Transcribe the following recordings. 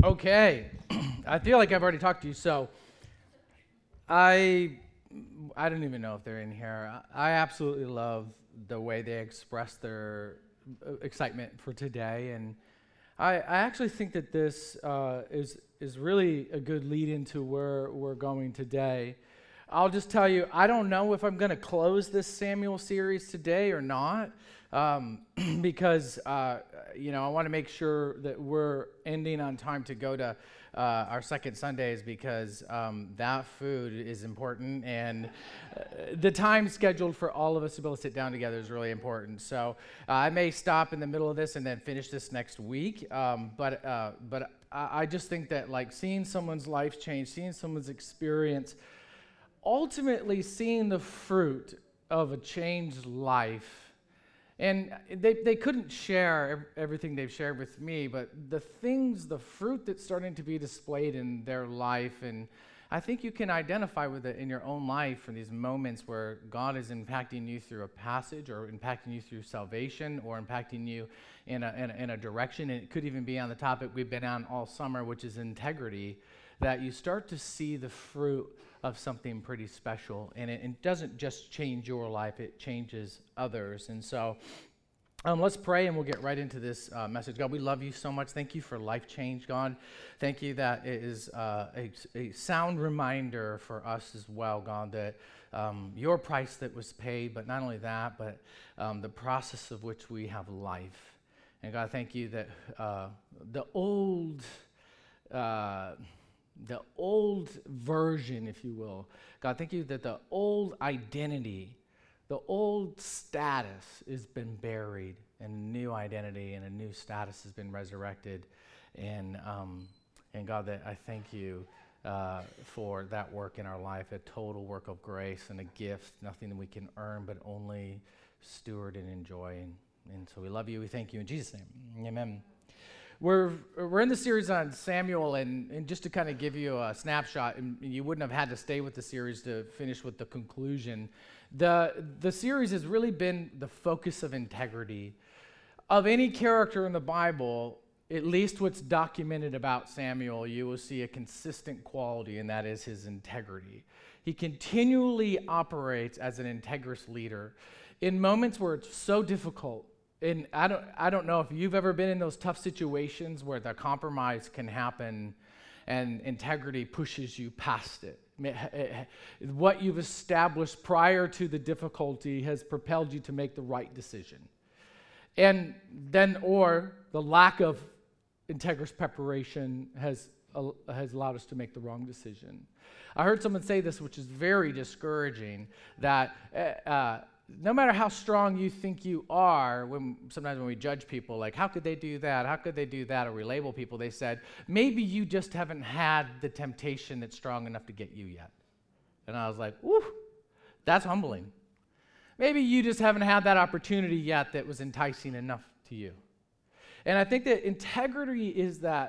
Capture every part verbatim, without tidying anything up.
Okay, I feel like I've already talked to you, so I I don't even know if they're in here. I absolutely love the way they express their uh, excitement for today, and I, I actually think that this uh, is is really a good lead into where we're going today. I'll just tell you, I don't know if I'm going to close this Samuel series today or not, um, because uh, you know I want to make sure that we're ending on time to go to uh, our second Sundays, because um, that food is important, and uh, the time scheduled for all of us to be able to sit down together is really important. So uh, I may stop in the middle of this and then finish this next week, um, but uh, but I, I just think that like seeing someone's life change, seeing someone's experience, ultimately seeing the fruit of a changed life. And they, they couldn't share everything they've shared with me, but the things, the fruit that's starting to be displayed in their life, and I think you can identify with it in your own life from these moments where God is impacting you through a passage, or impacting you through salvation, or impacting you in a, in a, in a direction. And it could even be on the topic we've been on all summer, which is integrity, that you start to see the fruit of something pretty special. And it, it doesn't just change your life, it changes others. And so um, let's pray and we'll get right into this uh, message. God, we love you so much. Thank you for life change, God. Thank you that it is uh, a, a sound reminder for us as well, God, that um, your price that was paid, but not only that, but um, the process of which we have life. And God, thank you that uh, the old... Uh, The old version, if you will. God, thank you that the old identity, the old status has been buried, and a new identity and a new status has been resurrected. And um, and God, that I thank you uh, for that work in our life, a total work of grace and a gift, nothing that we can earn, but only steward and enjoy. And, and so we love you. We thank you in Jesus' name. Amen. We're we're in the series on Samuel, and, and just to kind of give you a snapshot, and you wouldn't have had to stay with the series to finish with the conclusion. The the series has really been the focus of integrity. Of any character in the Bible, at least what's documented about Samuel, you will see a consistent quality, and that is his integrity. He continually operates as an integrous leader in moments where it's so difficult. And I don't I don't know if you've ever been in those tough situations where the compromise can happen and integrity pushes you past it. What you've established prior to the difficulty has propelled you to make the right decision. And then, or the lack of integrous preparation has, uh, has allowed us to make the wrong decision. I heard someone say this, which is very discouraging, that uh, no matter how strong you think you are, when sometimes when we judge people, like, how could they do that? How could they do that? Or we label people, they said, maybe you just haven't had the temptation that's strong enough to get you yet. And I was like, whew, that's humbling. Maybe you just haven't had that opportunity yet that was enticing enough to you. And I think that integrity is that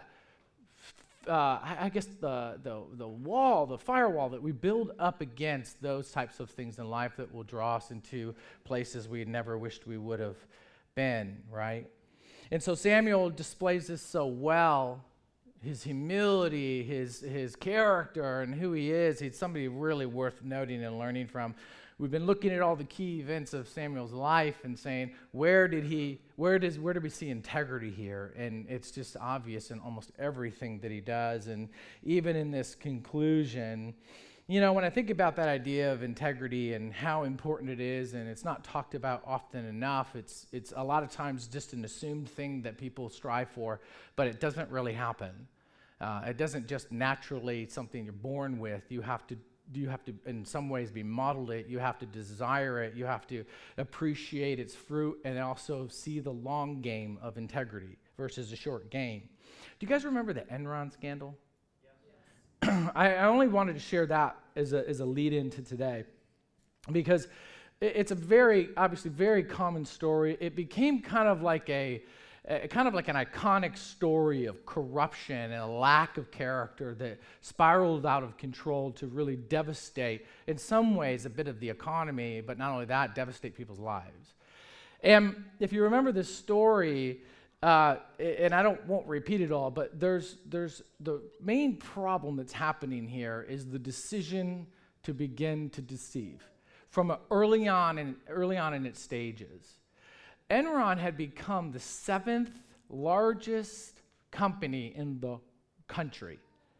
Uh, I guess the, the the wall, the firewall that we build up against those types of things in life that will draw us into places we never wished we would have been, right? And so Samuel displays this so well, his humility, his his character, and who he is. He's somebody really worth noting and learning from. We've been looking at all the key events of Samuel's life and saying, where did he, where does, where do we see integrity here? And it's just obvious in almost everything that he does. And even in this conclusion, you know, when I think about that idea of integrity and how important it is, and it's not talked about often enough, it's it's a lot of times just an assumed thing that people strive for, but it doesn't really happen. Uh, it doesn't just naturally something you're born with. You have to You have to, in some ways, be modeled it. You have to desire it. You have to appreciate its fruit and also see the long game of integrity versus a short game. Do you guys remember the Enron scandal? Yes. I, I only wanted to share that as a, as a lead-in to today because it, it's a very, obviously, very common story. It became kind of like a Uh, kind of like an iconic story of corruption and a lack of character that spiraled out of control to really devastate, in some ways, a bit of the economy, but not only that, devastate people's lives. And if you remember this story, Uh, and I don't won't repeat it all, but there's there's the main problem that's happening here is the decision to begin to deceive from early on in early on in its stages. Enron had become the seventh largest company in the country.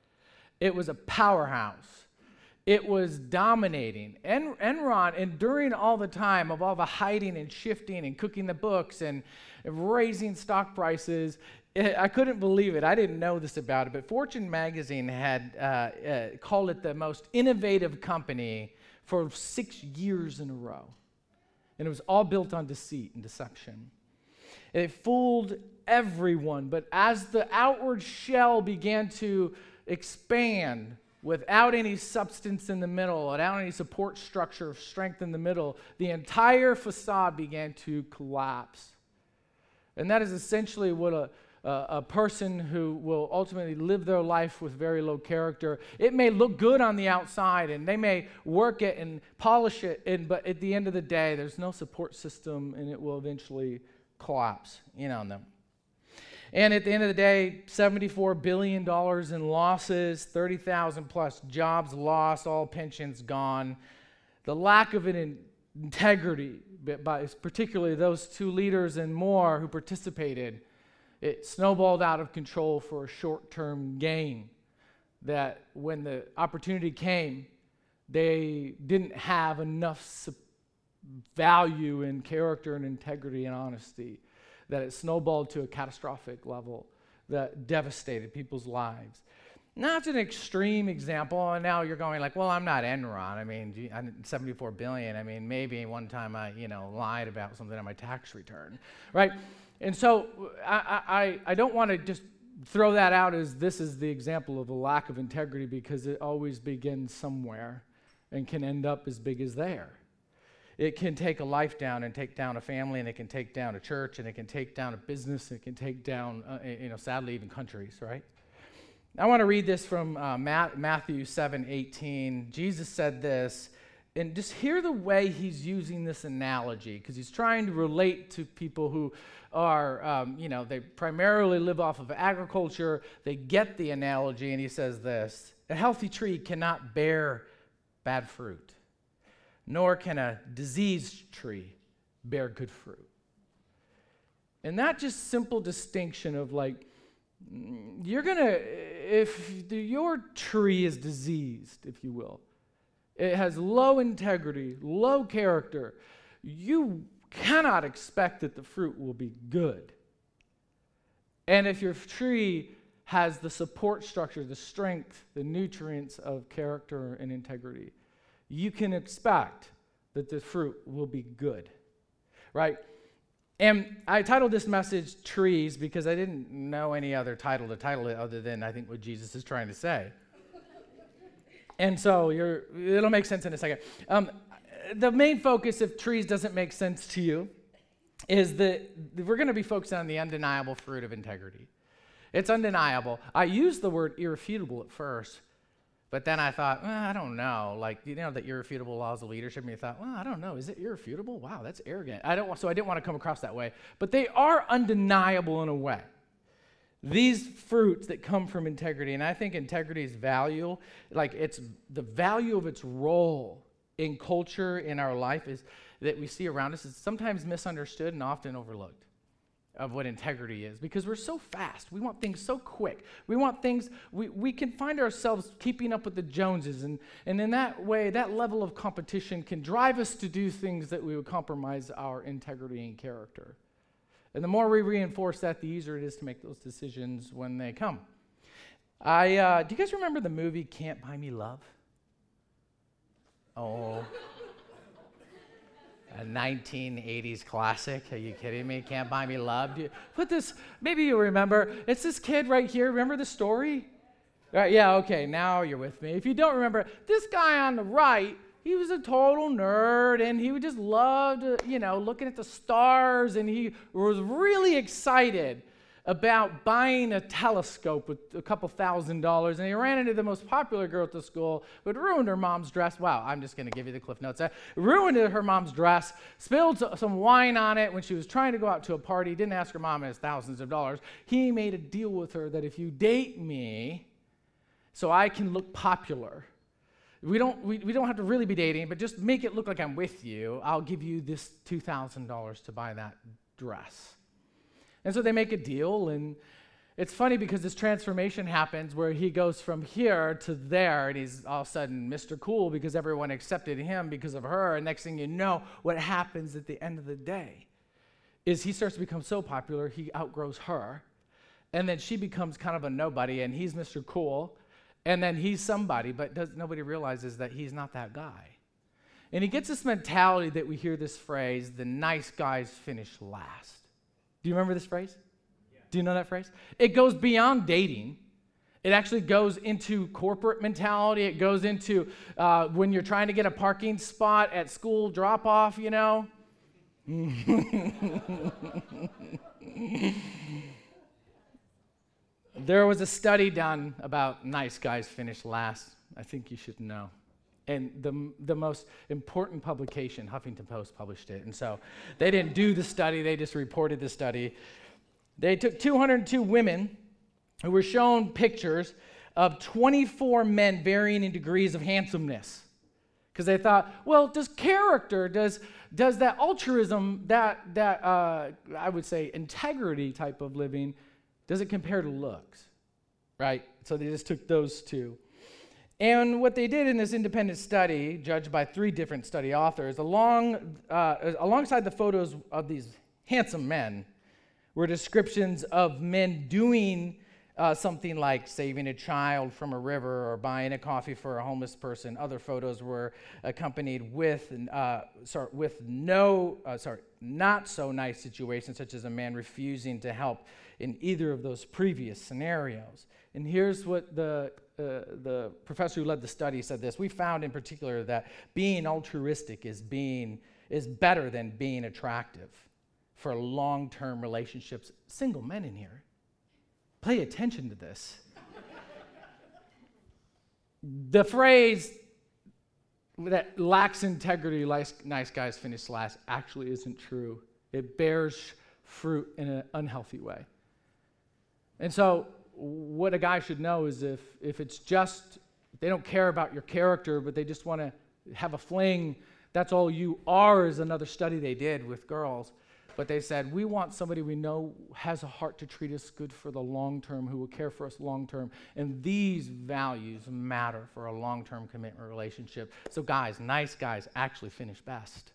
It was a powerhouse. It was dominating. En- Enron, and during all the time of all the hiding and shifting and cooking the books and raising stock prices, it, I couldn't believe it. I didn't know this about it, but Fortune magazine had uh, uh, called it the most innovative company for six years in a row. And it was all built on deceit and deception. It fooled everyone, but as the outward shell began to expand, without any substance in the middle, without any support structure of strength in the middle, the entire facade began to collapse. And that is essentially what a, a, a person who will ultimately live their life with very low character, it may look good on the outside, and they may work it and polish it, and, but at the end of the day, there's no support system, and it will eventually collapse in on them. And at the end of the day, seventy-four billion dollars in losses, thirty thousand plus jobs lost, all pensions gone. The lack of an in- integrity, by particularly those two leaders and more who participated, it snowballed out of control for a short-term gain. That when the opportunity came, they didn't have enough su- value in character and integrity and honesty, that it snowballed to a catastrophic level that devastated people's lives. Now, that's an extreme example, and now you're going like, well, I'm not Enron. I mean, gee, I'm seventy-four billion dollars. I mean, maybe one time I, you know, lied about something on my tax return, right? And so I, I, I don't want to just throw that out as this is the example of a lack of integrity, because it always begins somewhere and can end up as big as there. It can take a life down and take down a family, and it can take down a church, and it can take down a business, and it can take down, uh, you know, sadly, even countries, right? I want to read this from uh, Matthew seven eighteen. Jesus said this, and just hear the way he's using this analogy, because he's trying to relate to people who are, um, you know, they primarily live off of agriculture. They get the analogy, and he says this: a healthy tree cannot bear bad fruit, nor can a diseased tree bear good fruit. And that just simple distinction of like, you're gonna, if the, your tree is diseased, if you will, it has low integrity, low character, you cannot expect that the fruit will be good. And if your tree has the support structure, the strength, the nutrients of character and integrity, you can expect that the fruit will be good, right? And I titled this message Trees because I didn't know any other title to title it other than I think what Jesus is trying to say. And so you're, it'll make sense in a second. Um, the main focus, if trees doesn't make sense to you, is that we're going to be focusing on the undeniable fruit of integrity. It's undeniable. I used the word irrefutable at first, but then I thought, well, I don't know. Like, you know, the irrefutable laws of leadership, and you thought, well, I don't know. Is it irrefutable? Wow, that's arrogant. I don't. So I didn't want to come across that way. But they are undeniable in a way. These fruits that come from integrity, and I think integrity's value, like it's the value of its role in culture, in our life, is that we see around us is sometimes misunderstood and often overlooked of what integrity is, because we're so fast. We want things so quick. We want things, we, we can find ourselves keeping up with the Joneses, and, and in that way, that level of competition can drive us to do things that we would compromise our integrity and character. And the more we reinforce that, the easier it is to make those decisions when they come. I uh, do you guys remember the movie Can't Buy Me Love? Oh. A nineteen eighties classic. Are you kidding me? Can't Buy Me Love. You put this, maybe you remember. It's this kid right here. Remember the story? Right, yeah, okay, now you're with me. If you don't remember, this guy on the right, he was a total nerd, and he just loved, uh, you know, looking at the stars, and he was really excited about buying a telescope with a couple thousand dollars, and he ran into the most popular girl at the school who had ruined her mom's dress. Wow, I'm just going to give you the Cliff Notes. Uh, ruined her mom's dress, spilled some wine on it when she was trying to go out to a party, didn't ask her mom his thousands of dollars. He made a deal with her that if you date me so I can look popular, we don't, we, we don't have to really be dating, but just make it look like I'm with you, I'll give you this two thousand dollars to buy that dress. And so they make a deal, and it's funny because this transformation happens where he goes from here to there, and he's all of a sudden Mister Cool because everyone accepted him because of her, and next thing you know, what happens at the end of the day is he starts to become so popular, he outgrows her, and then she becomes kind of a nobody, and he's Mister Cool, and then he's somebody, but does, nobody realizes that he's not that guy. And he gets this mentality that we hear this phrase, the nice guys finish last. Do you remember this phrase? Yeah. Do you know that phrase? It goes beyond dating. It actually goes into corporate mentality. It goes into uh, when you're trying to get a parking spot at school drop-off, you know. There was a study done about nice guys finish last. I think you should know. And the, the most important publication, Huffington Post, published it. And so they didn't do the study, they just reported the study. They took two hundred two women who were shown pictures of twenty-four men varying in degrees of handsomeness. Because they thought, well, does character, does, does that altruism, that, that uh, I would say integrity type of living, does it compare to looks? Right? So they just took those two. And what they did in this independent study, judged by three different study authors, along, uh, alongside the photos of these handsome men were descriptions of men doing uh, something like saving a child from a river or buying a coffee for a homeless person. Other photos were accompanied with, uh, sorry, with no, uh, sorry, not so nice situations, such as a man refusing to help in either of those previous scenarios. And here's what the Uh, the professor who led the study said this: we found in particular that being altruistic is being is better than being attractive for long-term relationships. Single men in here, pay attention to this. The phrase that lacks integrity, nice guys finish last, actually isn't true. It bears fruit in an unhealthy way. And so what a guy should know is if, if it's just, they don't care about your character, but they just want to have a fling, that's all you are, is another study they did with girls. But they said, we want somebody we know has a heart to treat us good for the long term, who will care for us long term. And these values matter for a long-term commitment relationship. So guys, nice guys actually finish best.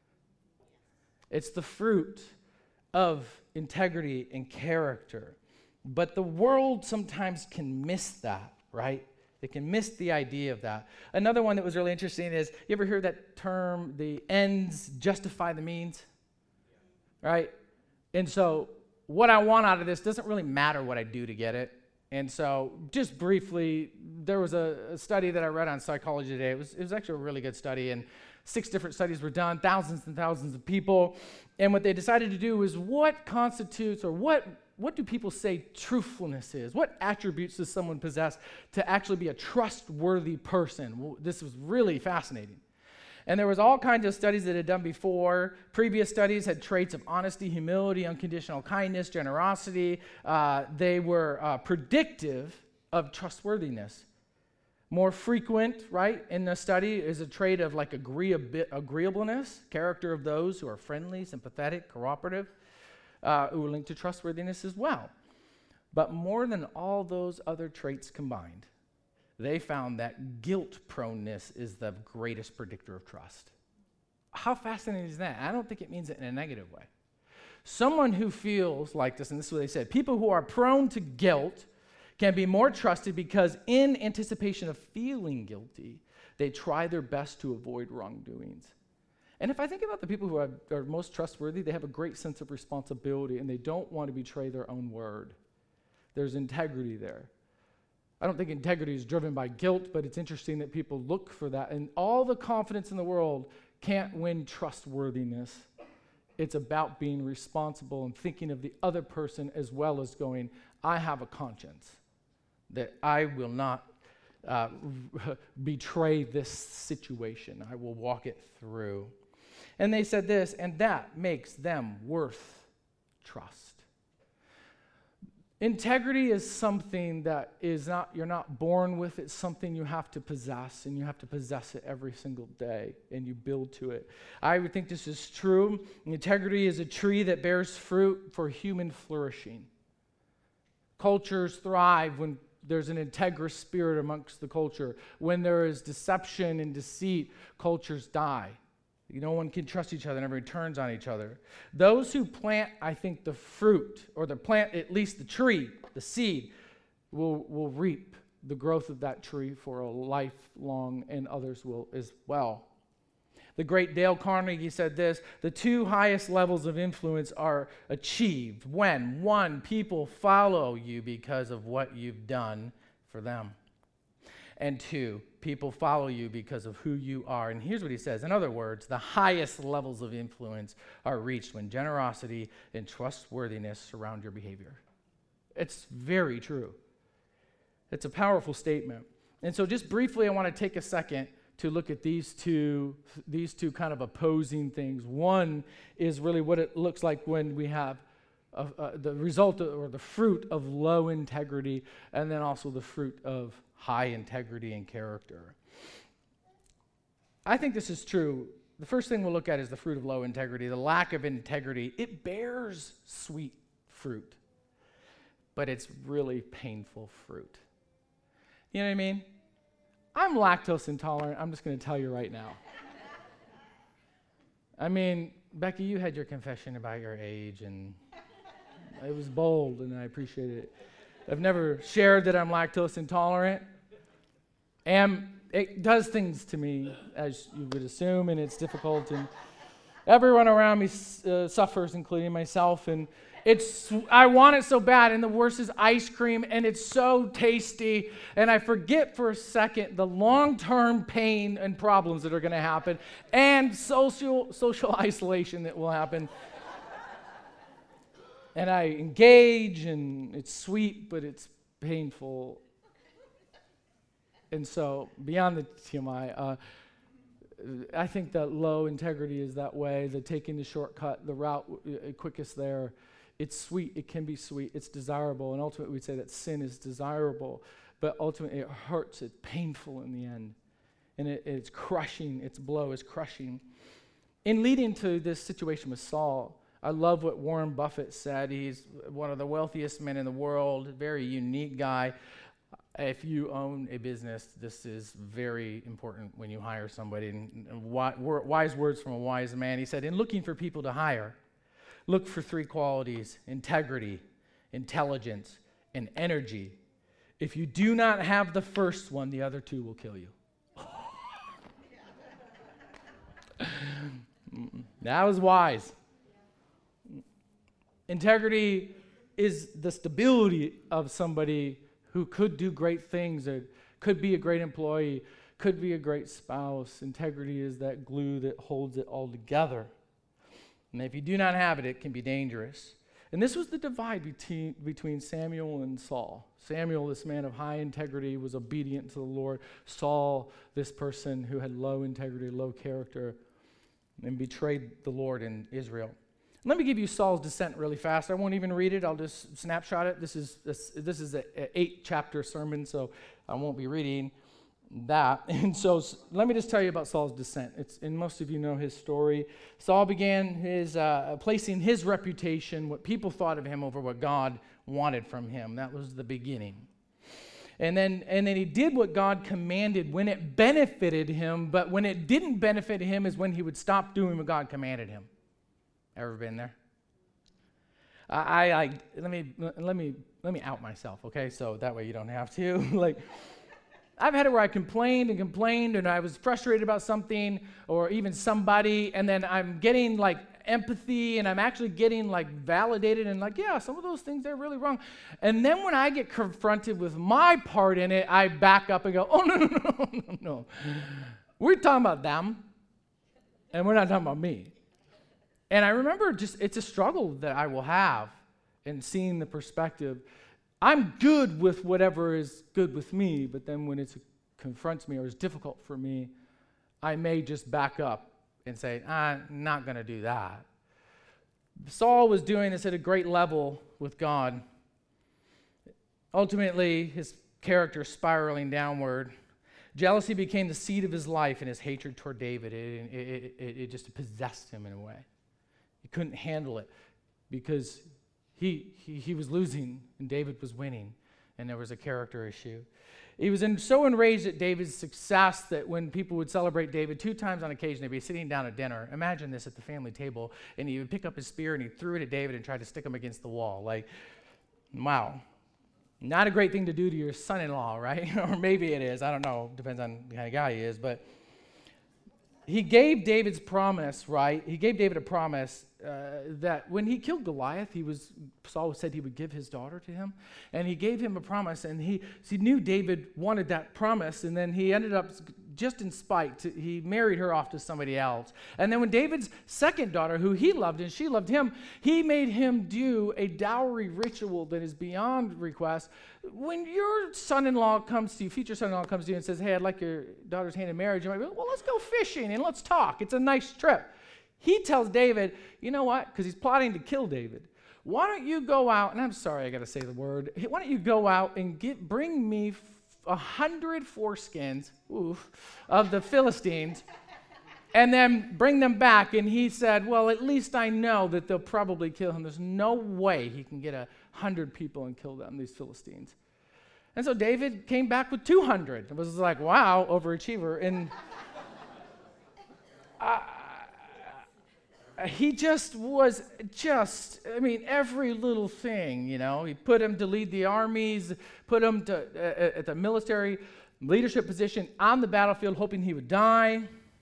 It's the fruit of integrity and character. But the world sometimes can miss that, right? They can miss the idea of that. Another one that was really interesting is, you ever hear that term, the ends justify the means? Right? And so what I want out of this doesn't really matter what I do to get it. And so just briefly, there was a, a study that I read on Psychology Today. It was, it was actually a really good study, and six different studies were done, thousands and thousands of people. And what they decided to do was, what constitutes, or what What do people say truthfulness is? What attributes does someone possess to actually be a trustworthy person? Well, this was really fascinating. And there was all kinds of studies that had done before. Previous studies had traits of honesty, humility, unconditional kindness, generosity. Uh, they were uh, predictive of trustworthiness. More frequent, right, in the study is a trait of like agreeab- agreeableness, character of those who are friendly, sympathetic, cooperative. Uh, who are linked to trustworthiness as well. But more than all those other traits combined, they found that guilt proneness is the greatest predictor of trust. How fascinating is that? I don't think it means it in a negative way. Someone who feels like this, and this is what they said, people who are prone to guilt can be more trusted because in anticipation of feeling guilty, they try their best to avoid wrongdoings. And if I think about the people who are, are most trustworthy, they have a great sense of responsibility, and they don't want to betray their own word. There's integrity there. I don't think integrity is driven by guilt, but it's interesting that people look for that. And all the confidence in the world can't win trustworthiness. It's about being responsible and thinking of the other person as well as going, I have a conscience, that I will not uh, betray this situation. I will walk it through. And they said this, and that makes them worth trust. Integrity is something that is not, you're not born with. It's something you have to possess, and you have to possess it every single day, and you build to it. I would think this is true. Integrity is a tree that bears fruit for human flourishing. Cultures thrive when there's an integrous spirit amongst the culture. When there is deception and deceit, cultures die. No one can trust each other, and everyone turns on each other. Those who plant, I think, the fruit, or the plant, at least the tree, the seed, will, will reap the growth of that tree for a lifelong, and others will as well. The great Dale Carnegie said this, the two highest levels of influence are achieved when, one, people follow you because of what you've done for them. And two, people follow you because of who you are. And here's what he says. In other words, the highest levels of influence are reached when generosity and trustworthiness surround your behavior. It's very true. It's a powerful statement. And so just briefly, I want to take a second to look at these two, these two kind of opposing things. One is really what it looks like when we have uh, uh, the result of, or the fruit of low integrity, and then also the fruit of high integrity and character. I think this is true. The first thing we'll look at is the fruit of low integrity, the lack of integrity. It bears sweet fruit, but it's really painful fruit. You know what I mean? I'm lactose intolerant. I'm just going to tell you right now. I mean, Becky, you had your confession about your age, and it was bold, and I appreciate it. I've never shared that I'm lactose intolerant, and it does things to me, as you would assume, and it's difficult, and everyone around me uh, suffers, including myself, and it's I want it so bad, and the worst is ice cream, and it's so tasty, and I forget for a second the long-term pain and problems that are going to happen, and social social isolation that will happen. And I engage, and it's sweet, but it's painful. And so, beyond the T M I, uh, I think that low integrity is that way, the taking the shortcut, the route uh, quickest there. It's sweet, it can be sweet, it's desirable, and ultimately we'd say that sin is desirable, but ultimately it hurts, it's painful in the end. And it, it's crushing, its blow is crushing. In leading to this situation with Saul, I love what Warren Buffett said. He's one of the wealthiest men in the world, very unique guy. If you own a business, this is very important when you hire somebody. And, and wise words from a wise man. He said, in looking for people to hire, look for three qualities: integrity, intelligence, and energy. If you do not have the first one, the other two will kill you. That was wise. Integrity is the stability of somebody who could do great things, or could be a great employee, could be a great spouse. Integrity is that glue that holds it all together. And if you do not have it, it can be dangerous. And this was the divide between, between Samuel and Saul. Samuel, this man of high integrity, was obedient to the Lord. Saul, this person who had low integrity, low character, and betrayed the Lord in Israel. Let me give you Saul's descent really fast. I won't even read it. I'll just snapshot it. This is this, this is an eight-chapter sermon, so I won't be reading that. And so let me just tell you about Saul's descent. It's, and most of you know his story. Saul began his uh, placing his reputation, what people thought of him, over what God wanted from him. That was the beginning. And then, and then he did what God commanded when it benefited him, but when it didn't benefit him is when he would stop doing what God commanded him. Ever been there? I, I, I let me let me let me out myself, okay? So that way you don't have to. Like, I've had it where I complained and complained, and I was frustrated about something or even somebody, and then I'm getting like empathy, and I'm actually getting like validated, and like, yeah, some of those things are really wrong. And then when I get confronted with my part in it, I back up and go, oh no no no no no, we're talking about them, and we're not talking about me. And I remember just, it's a struggle that I will have in seeing the perspective. I'm good with whatever is good with me, but then when it confronts me or is difficult for me, I may just back up and say, I'm not going to do that. Saul was doing this at a great level with God. Ultimately, his character spiraling downward. Jealousy became the seed of his life, and his hatred toward David, it, it, it, it just possessed him in a way. He couldn't handle it because he, he, he was losing and David was winning, and there was a character issue. He was in, so enraged at David's success that when people would celebrate David two times on occasion, they'd be sitting down at dinner. Imagine this at the family table, and he would pick up his spear and he threw it at David and tried to stick him against the wall. Like, wow. Not a great thing to do to your son-in-law, right? Or maybe it is. I don't know. Depends on the kind of guy he is. But he gave David's promise, right? He gave David a promise uh, that when he killed Goliath, he was Saul said he would give his daughter to him, and he gave him a promise, and he he knew David wanted that promise, and then he ended up just in spite, to, he married her off to somebody else. And then when David's second daughter, who he loved and she loved him, he made him do a dowry ritual that is beyond request. When your son-in-law comes to you, future son-in-law comes to you and says, hey, I'd like your daughter's hand in marriage, you might be like, well, let's go fishing and let's talk. It's a nice trip. He tells David, you know what? Because he's plotting to kill David. Why don't you go out, and I'm sorry I got to say the word, why don't you go out and get bring me a hundred foreskins oof, of the Philistines and then bring them back. And he said, well, at least I know that they'll probably kill him. There's no way he can get a hundred people and kill them, these Philistines. And so David came back with two hundred. It was like, wow, overachiever. And uh, he just was just, I mean, every little thing, you know. He put him to lead the armies, put him to, uh, at the military leadership position on the battlefield, hoping he would die.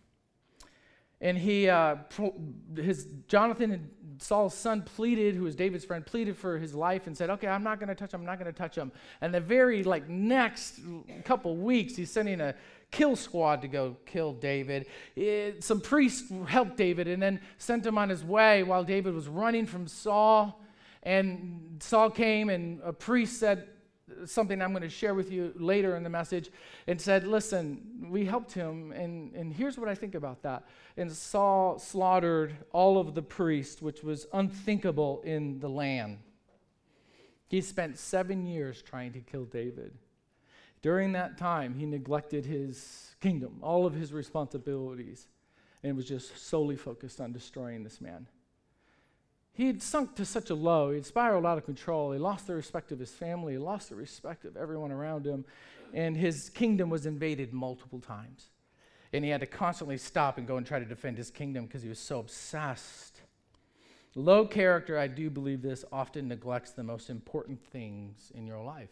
And he, uh, his Jonathan and Saul's son pleaded, who was David's friend, pleaded for his life and said, okay, I'm not going to touch him, I'm not going to touch him. And the very, like, next couple weeks, he's sending a kill squad to go kill David. It, some priests helped David and then sent him on his way while David was running from Saul. And Saul came, and a priest said something I'm going to share with you later in the message, and said, listen, we helped him, and, and here's what I think about that. And Saul slaughtered all of the priests, which was unthinkable in the land. He spent seven years trying to kill David. During that time, he neglected his kingdom, all of his responsibilities, and was just solely focused on destroying this man. He had sunk to such a low, he had spiraled out of control, he lost the respect of his family, he lost the respect of everyone around him, and his kingdom was invaded multiple times. And he had to constantly stop and go and try to defend his kingdom because he was so obsessed. Low character, I do believe this, often neglects the most important things in your life.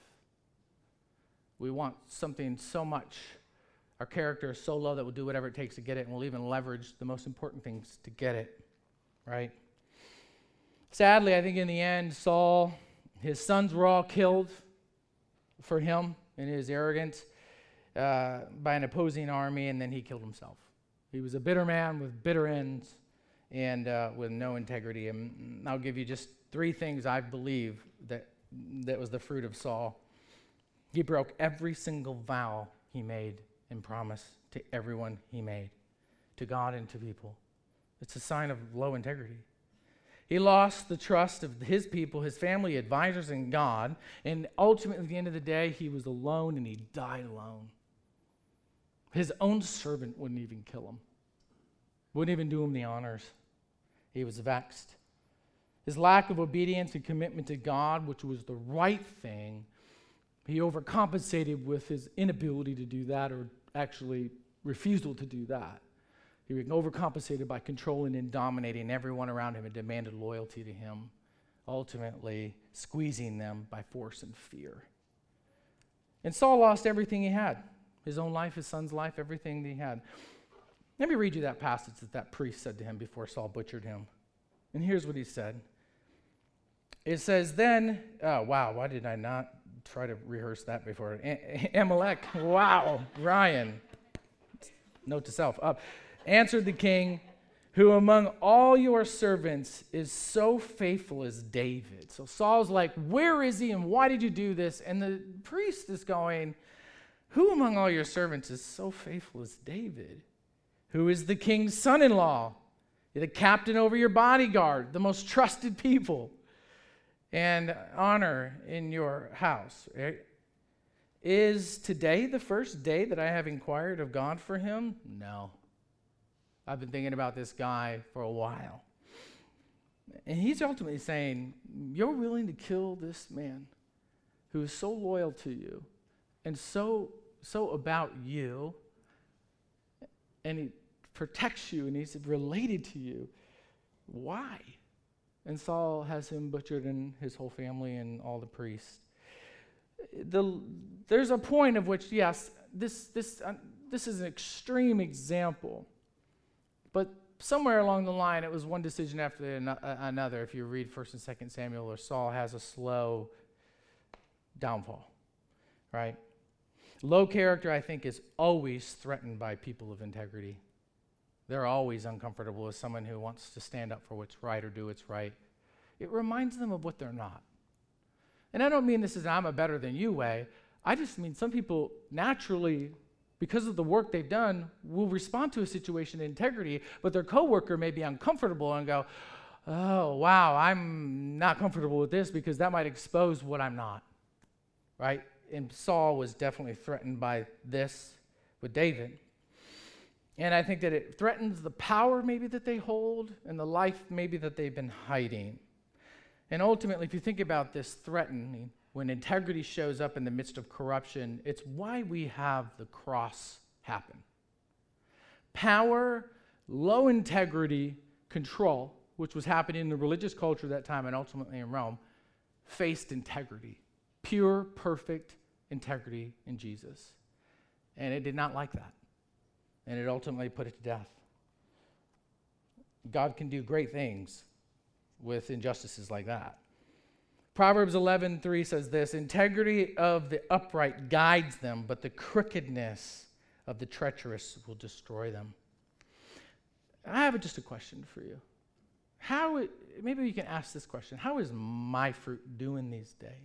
We want something so much, our character is so low that we'll do whatever it takes to get it, and we'll even leverage the most important things to get it, right? Sadly, I think in the end, Saul, his sons were all killed for him in his arrogance uh, by an opposing army, and then he killed himself. He was a bitter man with bitter ends and uh, with no integrity. And I'll give you just three things I believe that that was the fruit of Saul. He broke every single vow he made and promised to everyone he made, to God and to people. It's a sign of low integrity. He lost the trust of his people, his family, advisors, and God. And ultimately, at the end of the day, he was alone and he died alone. His own servant wouldn't even kill him, wouldn't even do him the honors. He was vexed. His lack of obedience and commitment to God, which was the right thing, he overcompensated with his inability to do that, or actually refusal to do that. He overcompensated by controlling and dominating everyone around him and demanded loyalty to him, ultimately squeezing them by force and fear. And Saul lost everything he had, his own life, his son's life, everything that he had. Let me read you that passage that that priest said to him before Saul butchered him. And here's what he said. It says, then, oh, wow, why did I not try to rehearse that before? A- Amalek, wow, Ryan. Note to self, up. Answered the king, who among all your servants is so faithful as David. So Saul's like, where is he and why did you do this? And the priest is going, who among all your servants is so faithful as David, who is the king's son-in-law, the captain over your bodyguard, the most trusted people, and honor in your house? Right? Is today the first day that I have inquired of God for him? No. I've been thinking about this guy for a while. And he's ultimately saying, you're willing to kill this man who is so loyal to you and so, so about you, and he protects you and he's related to you. Why? And Saul has him butchered and his whole family and all the priests. The, there's a point of which, yes, this, this, uh, this is an extreme example. But somewhere along the line, it was one decision after another. If you read First and Second Samuel, or Saul has a slow downfall, right? Low character, I think, is always threatened by people of integrity. They're always uncomfortable with someone who wants to stand up for what's right or do what's right. It reminds them of what they're not. And I don't mean this as an I'm a better than you way. I just mean some people naturally, because of the work they've done, will respond to a situation in integrity, but their coworker may be uncomfortable and go, oh, wow, I'm not comfortable with this because that might expose what I'm not, right? And Saul was definitely threatened by this with David. And I think that it threatens the power maybe that they hold and the life maybe that they've been hiding. And ultimately, if you think about this threatening, when integrity shows up in the midst of corruption, it's why we have the cross happen. Power, low integrity, control, which was happening in the religious culture at that time and ultimately in Rome, faced integrity. Pure, perfect integrity in Jesus. And it did not like that. And it ultimately put it to death. God can do great things with injustices like that. Proverbs eleven three says this, integrity of the upright guides them, but the crookedness of the treacherous will destroy them. I have just a question for you. How, it, maybe you can ask this question, how is my fruit doing these days?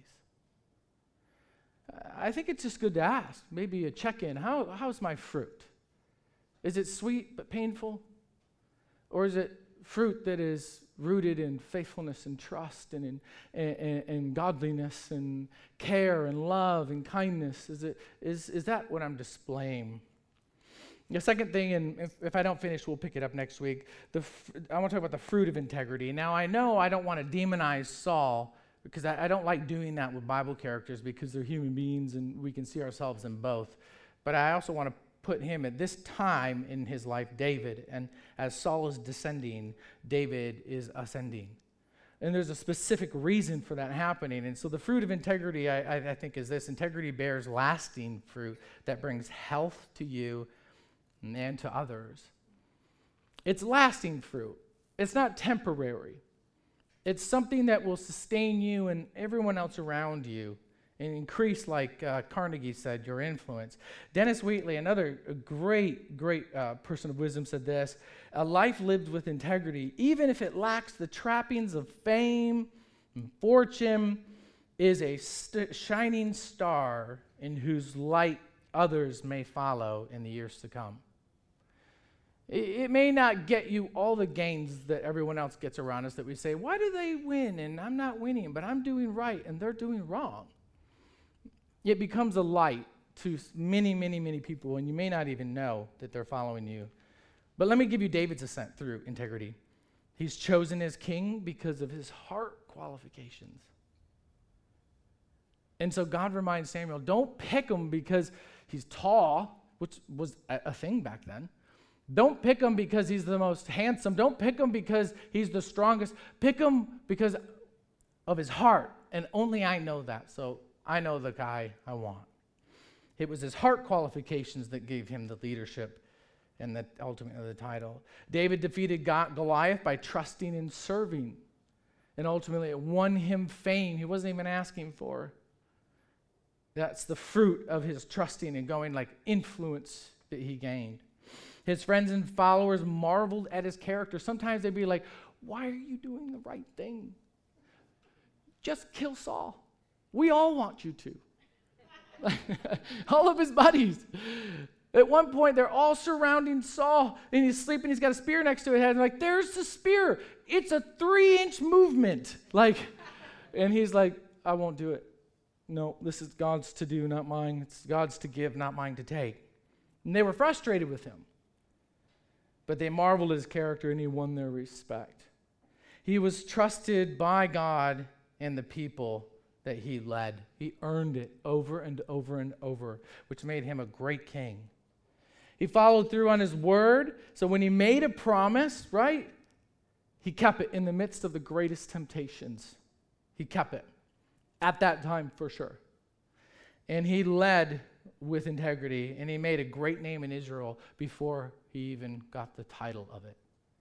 I think it's just good to ask, maybe a check-in. How, how's my fruit? Is it sweet but painful? Or is it fruit that is rooted in faithfulness and trust and in and, and godliness and care and love and kindness? Is it is is that what I'm displaying? The second thing, and if, if I don't finish, we'll pick it up next week. The f- I want to talk about the fruit of integrity. Now, I know I don't want to demonize Saul because I, I don't like doing that with Bible characters because they're human beings and we can see ourselves in both. But I also want to put him at this time in his life, David, and as Saul is descending, David is ascending. And there's a specific reason for that happening. And so the fruit of integrity, I, I, I think, is this. Integrity bears lasting fruit that brings health to you and to others. It's lasting fruit. It's not temporary. It's something that will sustain you and everyone else around you and increase, like uh, Carnegie said, your influence. Dennis Wheatley, another great, great uh, person of wisdom, said this, a life lived with integrity, even if it lacks the trappings of fame and fortune, is a st- shining star in whose light others may follow in the years to come. It, it may not get you all the gains that everyone else gets around us that we say, why do they win and I'm not winning, but I'm doing right and they're doing wrong. It becomes a light to many, many, many people, and you may not even know that they're following you. But let me give you David's ascent through integrity. He's chosen as king because of his heart qualifications. And so God reminds Samuel, don't pick him because he's tall, which was a, a thing back then. Don't pick him because he's the most handsome. Don't pick him because he's the strongest. Pick him because of his heart, and only I know that, so I know the guy I want. It was his heart qualifications that gave him the leadership and the ultimately the title. David defeated Goliath by trusting and serving. And ultimately it won him fame he wasn't even asking for. That's the fruit of his trusting and going like influence that he gained. His friends and followers marveled at his character. Sometimes they'd be like, why are you doing the right thing? Just kill Saul. We all want you to. All of his buddies. At one point, they're all surrounding Saul, and he's sleeping. He's got a spear next to his head. And like, there's the spear. It's a three-inch movement. Like, and he's like, I won't do it. No, this is God's to do, not mine. It's God's to give, not mine to take. And they were frustrated with him. But they marveled at his character, and he won their respect. He was trusted by God and the people that he led. He earned it over and over and over, which made him a great king. He followed through on his word. So when he made a promise, right, he kept it in the midst of the greatest temptations. He kept it at that time for sure. And he led with integrity, and he made a great name in Israel before he even got the title of it.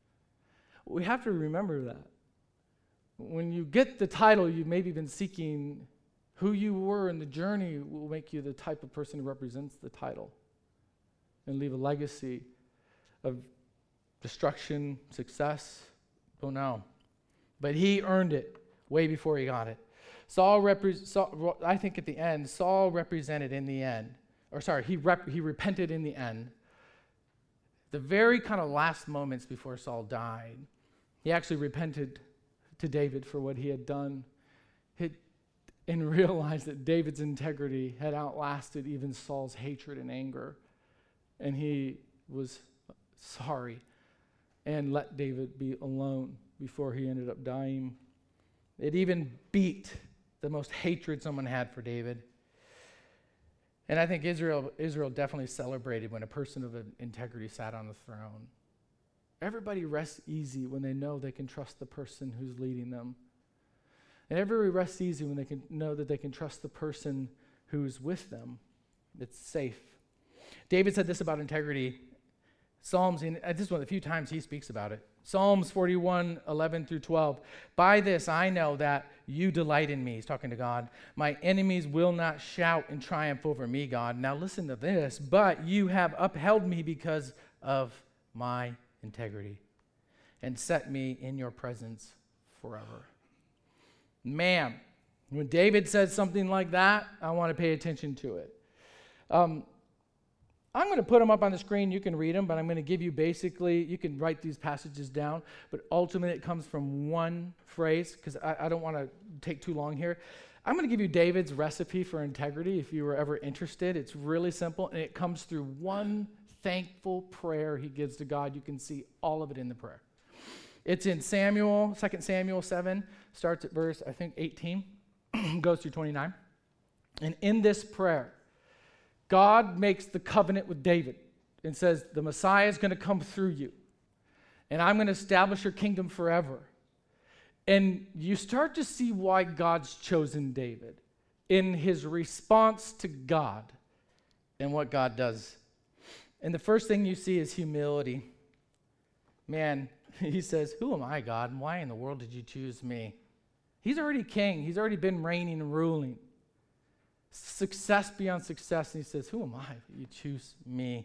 We have to remember that. When you get the title, you've maybe been seeking who you were, and the journey will make you the type of person who represents the title and leave a legacy of destruction, success. Don't know. But he earned it way before he got it. Saul, repre- Saul I think at the end, Saul represented in the end, or sorry, he rep- he repented in the end. The very kind of last moments before Saul died, he actually repented to David for what he had done, he, and realized that David's integrity had outlasted even Saul's hatred and anger. And he was sorry and let David be alone before he ended up dying. It even beat the most hatred someone had for David. And I think Israel, Israel definitely celebrated when a person of integrity sat on the throne. Everybody rests easy when they know they can trust the person who's leading them. And everybody rests easy when they can know that they can trust the person who's with them. It's safe. David said this about integrity. Psalms, and this is one of the few times he speaks about it. Psalms forty-one, eleven through twelve. By this I know that you delight in me. He's talking to God. My enemies will not shout in triumph over me, God. Now listen to this. But you have upheld me because of my integrity and set me in your presence forever. Man, when David says something like that, I want to pay attention to it. Um, I'm going to put them up on the screen. You can read them, but I'm going to give you basically, you can write these passages down, but ultimately it comes from one phrase, because I, I don't want to take too long here. I'm going to give you David's recipe for integrity if you were ever interested. It's really simple, and it comes through one thankful prayer he gives to God. You can see all of it in the prayer. It's in Samuel, Second Samuel seven, starts at verse, I think, eighteen, goes through twenty-nine. And in this prayer, God makes the covenant with David and says, the Messiah is going to come through you, and I'm going to establish your kingdom forever. And you start to see why God's chosen David in his response to God and what God does. And the first thing you see is humility. Man, he says, who am I, God, and why in the world did you choose me? He's already king. He's already been reigning and ruling. Success beyond success. And he says, who am I that you choose me?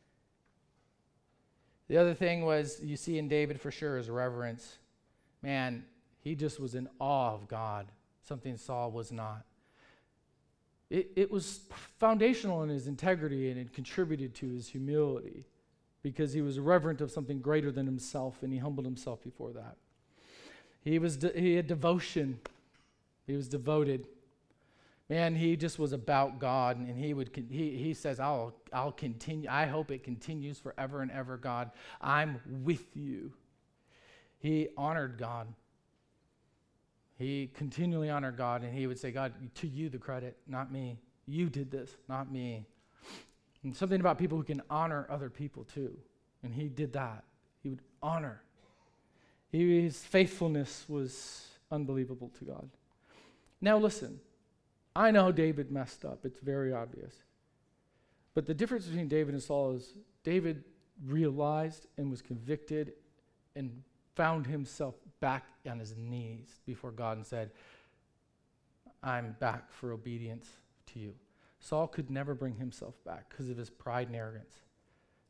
The other thing was, you see in David for sure, is reverence. Man, he just was in awe of God, something Saul was not. It, it was foundational in his integrity, and it contributed to his humility because he was reverent of something greater than himself, and he humbled himself before that. He was de- he had devotion. He was devoted. Man, he just was about God, and he would con- he he says, "I'll I'll continue. I hope it continues forever and ever, God. I'm with you." He honored God. He continually honored God, and he would say, God, to you the credit, not me. You did this, not me. And something about people who can honor other people too. And he did that. He would honor. He, his faithfulness was unbelievable to God. Now listen, I know David messed up. It's very obvious. But the difference between David and Saul is David realized and was convicted and found himself back on his knees before God and said, I'm back for obedience to you. Saul could never bring himself back because of his pride and arrogance.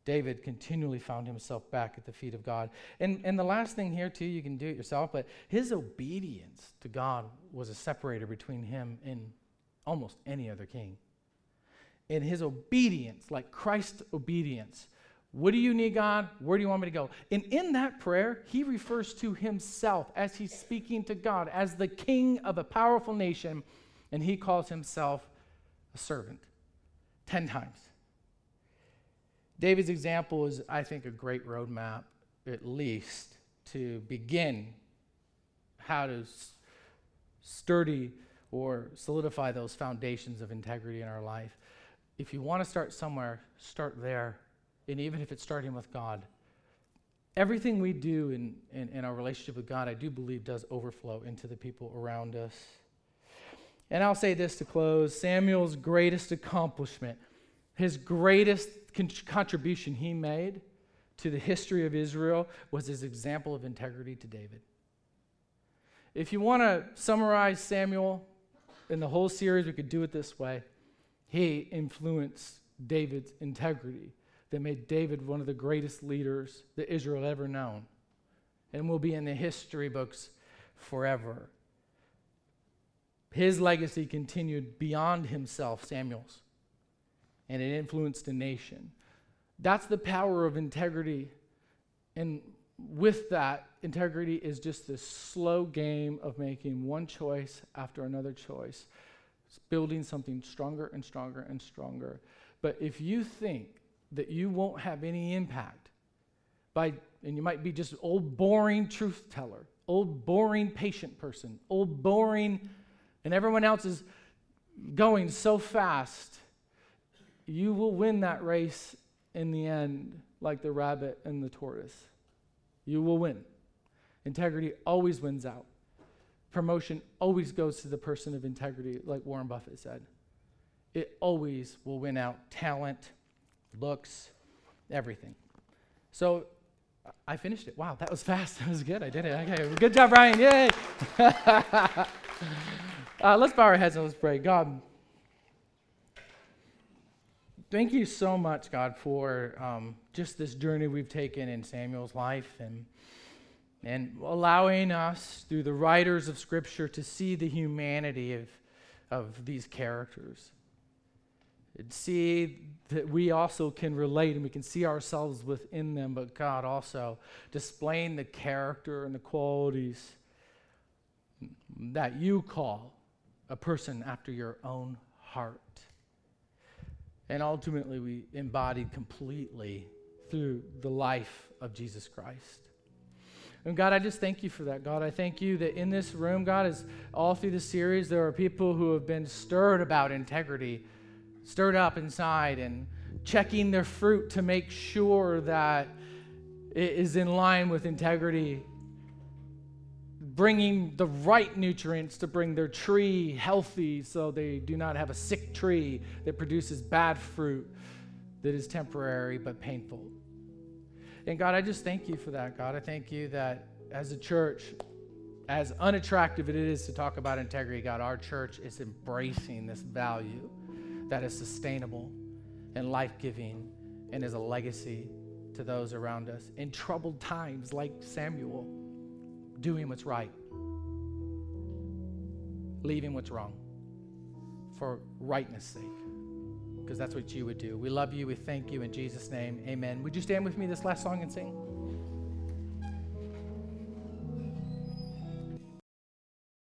David continually found himself back at the feet of God. And, and the last thing here, too, you can do it yourself, but his obedience to God was a separator between him and almost any other king. In his obedience, like Christ's obedience, what do you need, God? Where do you want me to go? And in that prayer, he refers to himself as he's speaking to God as the king of a powerful nation, and he calls himself a servant ten times. David's example is, I think, a great roadmap, at least, to begin how to s- sturdy or solidify those foundations of integrity in our life. If you want to start somewhere, start there. And even if it's starting with God, everything we do in, in, in our relationship with God, I do believe, does overflow into the people around us. And I'll say this to close. Samuel's greatest accomplishment, his greatest con- contribution he made to the history of Israel was his example of integrity to David. If you want to summarize Samuel in the whole series, we could do it this way. He influenced David's integrity that made David one of the greatest leaders that Israel ever known, and will be in the history books forever. His legacy continued beyond himself, Samuel's, and it influenced a nation. That's the power of integrity. And with that, integrity is just this slow game of making one choice after another choice. It's building something stronger and stronger and stronger. But if you think that you won't have any impact by, and you might be just old boring truth teller, old boring patient person, old boring, and everyone else is going so fast, you will win that race in the end like the rabbit and the tortoise. You will win. Integrity always wins out. Promotion always goes to the person of integrity, like Warren Buffett said. It always will win out. Talent, looks, everything. So I finished it. Wow, that was fast. That was good. I did it. Okay, good job, Brian. Yay. uh, let's bow our heads and let's pray. God, thank you so much, God, for um, just this journey we've taken in Samuel's life and and allowing us, through the writers of Scripture, to see the humanity of, of these characters. And see that we also can relate and we can see ourselves within them, but God also displaying the character and the qualities that you call a person after your own heart. And ultimately we embodied completely through the life of Jesus Christ. And God, I just thank you for that. God, I thank you that in this room, God, is all through the series, there are people who have been stirred about integrity, stirred up inside and checking their fruit to make sure that it is in line with integrity, bringing the right nutrients to bring their tree healthy so they do not have a sick tree that produces bad fruit that is temporary but painful. And God, I just thank you for that, God. I thank you that as a church, as unattractive it is to talk about integrity, God, our church is embracing this value that is sustainable and life-giving and is a legacy to those around us in troubled times like Samuel, doing what's right, leaving what's wrong for rightness' sake, because that's what you would do. We love you. We thank you in Jesus' name. Amen. Would you stand with me this last song and sing?